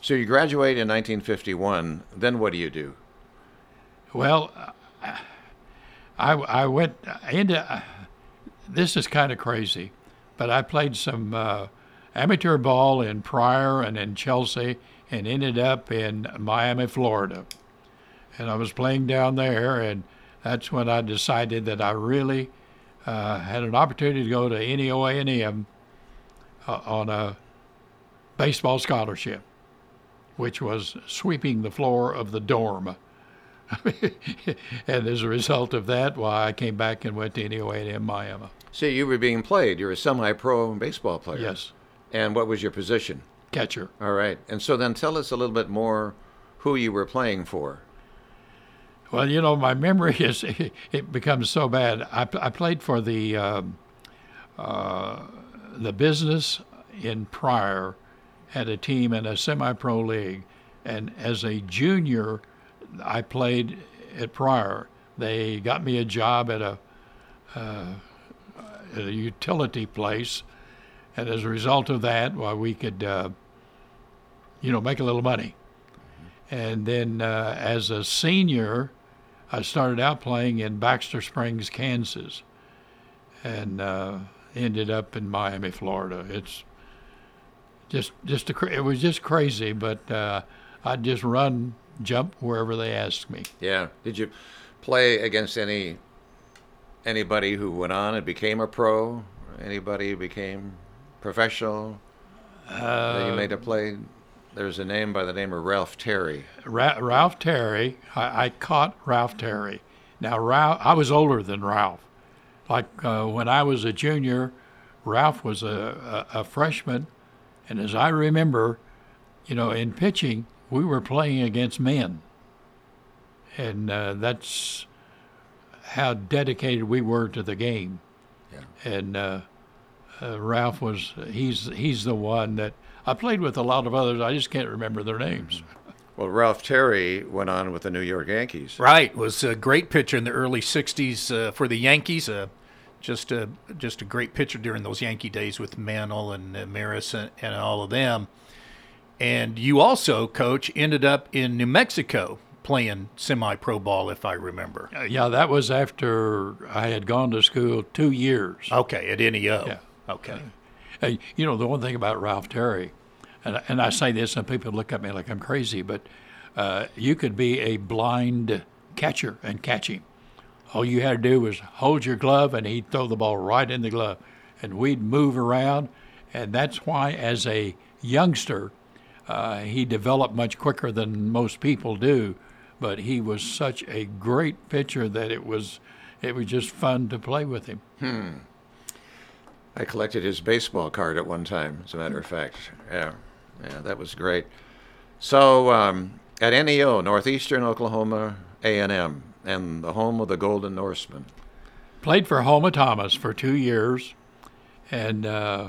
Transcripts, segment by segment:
So you graduate in 1951. Then what do you do? Well, I went into. This is kind of crazy, but I played some amateur ball in Pryor and in Chelsea, and ended up in Miami, Florida. And I was playing down there, and that's when I decided that I really had an opportunity to go to NEO A&M on a baseball scholarship, which was sweeping the floor of the dorm. And as a result of that, I came back and went to NEO A&M Miami. So you were being played. You were a semi-pro baseball player. Yes. And what was your position? Catcher. All right. And so then tell us a little bit more who you were playing for. Well, my memory it becomes so bad. I played for the business in Pryor, had a team in a semi-pro league, and as a junior, I played at Pryor. They got me a job at a utility place, and as a result of that, we could, make a little money. And then as a senior, I started out playing in Baxter Springs, Kansas, and ended up in Miami, Florida. It's it was just crazy, but I'd just run, jump wherever they asked me. Yeah. Did you play against anybody who went on and became a pro? Anybody who became professional that you may have played? There's a name by the name of Ralph Terry. Ralph Terry. I caught Ralph Terry. Now, I was older than Ralph. Like when I was a junior, Ralph was a freshman. And as I remember, in pitching, we were playing against men. And that's how dedicated we were to the game. Yeah. And Ralph he's the one that I played with. A lot of others, I just can't remember their names. Well, Ralph Terry went on with the New York Yankees. Right, was a great pitcher in the early '60s for the Yankees. Just a great pitcher during those Yankee days with Mantle and Maris and all of them. And you also, Coach, ended up in New Mexico playing semi-pro ball, if I remember. Yeah, that was after I had gone to school 2 years. Okay, at NEO. Yeah. Okay. The one thing about Ralph Terry, and I say this and people look at me like I'm crazy, but you could be a blind catcher and catch him. All you had to do was hold your glove and he'd throw the ball right in the glove. And we'd move around, and that's why as a youngster, he developed much quicker than most people do. But he was such a great pitcher that it was just fun to play with him. I collected his baseball card at one time, as a matter of fact. Yeah, that was great. So at NEO, Northeastern Oklahoma A&M, and the home of the Golden Norsemen. Played for Homa Thomas for 2 years, and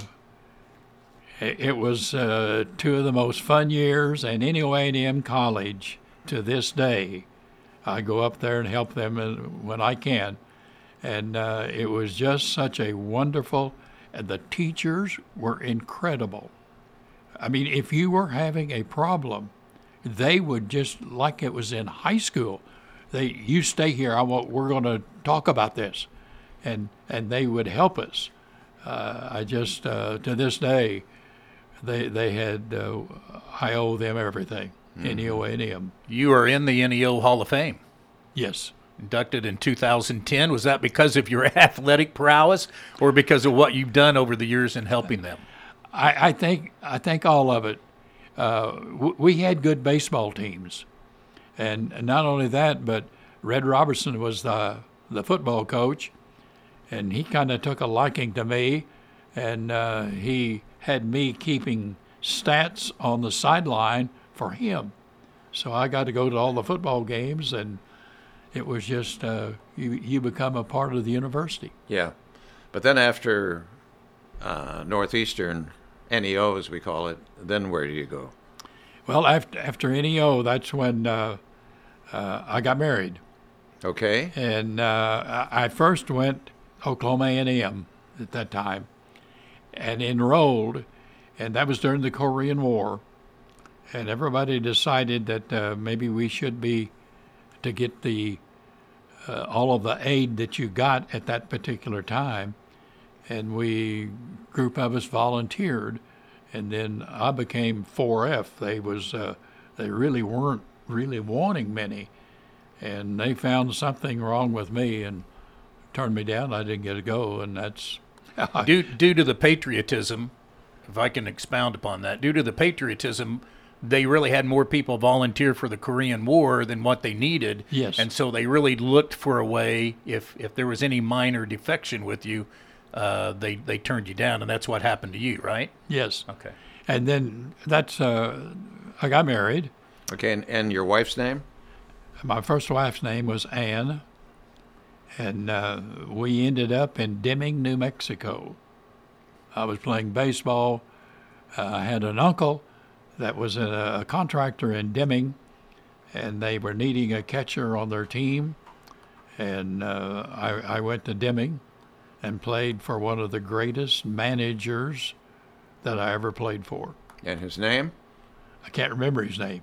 it was 2 of the most fun years. And NEO A&M College, to this day, I go up there and help them when I can. And it was just such a wonderful, and the teachers were incredible. I mean, if you were having a problem, they would just, like it was in high school, you stay here, we're going to talk about this. And they would help us. To this day, they had, I owe them everything. NEO A&M. You are in the NEO Hall of Fame. Yes. Inducted in 2010. Was that because of your athletic prowess or because of what you've done over the years in helping them? I think all of it. We had good baseball teams. And not only that, but Red Robertson was the football coach, and he kind of took a liking to me, and he had me keeping stats on the sideline for him. So I got to go to all the football games, and it was just you become a part of the university. Yeah. But then after Northeastern, NEO as we call it, then where do you go? Well, after NEO, that's when I got married. Okay. And I first went Oklahoma A&M at that time and enrolled, and that was during the Korean War. and everybody decided that maybe we should be to get the all of the aid that you got at that particular time, and group of us volunteered, and then I became 4F. They really weren't really wanting many, and they found something wrong with me and turned me down. I didn't get to go, and that's due to the patriotism. If I can expound upon that, due to the patriotism, they really had more people volunteer for the Korean War than what they needed. Yes. And so they really looked for a way, if there was any minor defection with you, they turned you down, and that's what happened to you, right? Yes. Okay. And then I got married. Okay, and your wife's name? My first wife's name was Anne, and we ended up in Deming, New Mexico. I was playing baseball. I had an uncle that was a contractor in Deming, and they were needing a catcher on their team. And I went to Deming and played for one of the greatest managers that I ever played for. And his name? I can't remember his name.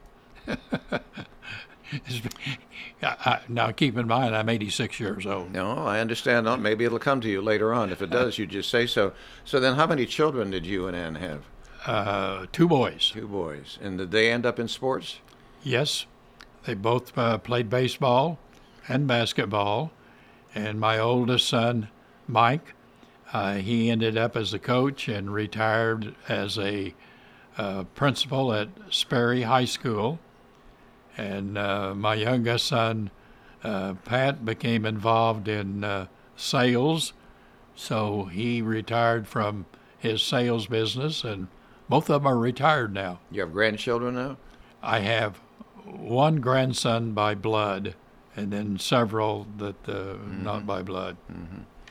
Now, keep in mind, I'm 86 years old. No, I understand. No, maybe it'll come to you later on. If it does, you just say so. So then how many children did you and Ann have? 2 boys. 2 boys. And did they end up in sports? Yes. They both played baseball and basketball. And my oldest son, Mike, he ended up as a coach and retired as a principal at Sperry High School. And my youngest son, Pat, became involved in sales, so he retired from his sales business, and both of them are retired now. You have grandchildren now? I have one grandson by blood, and then several that not by blood. Mm-hmm.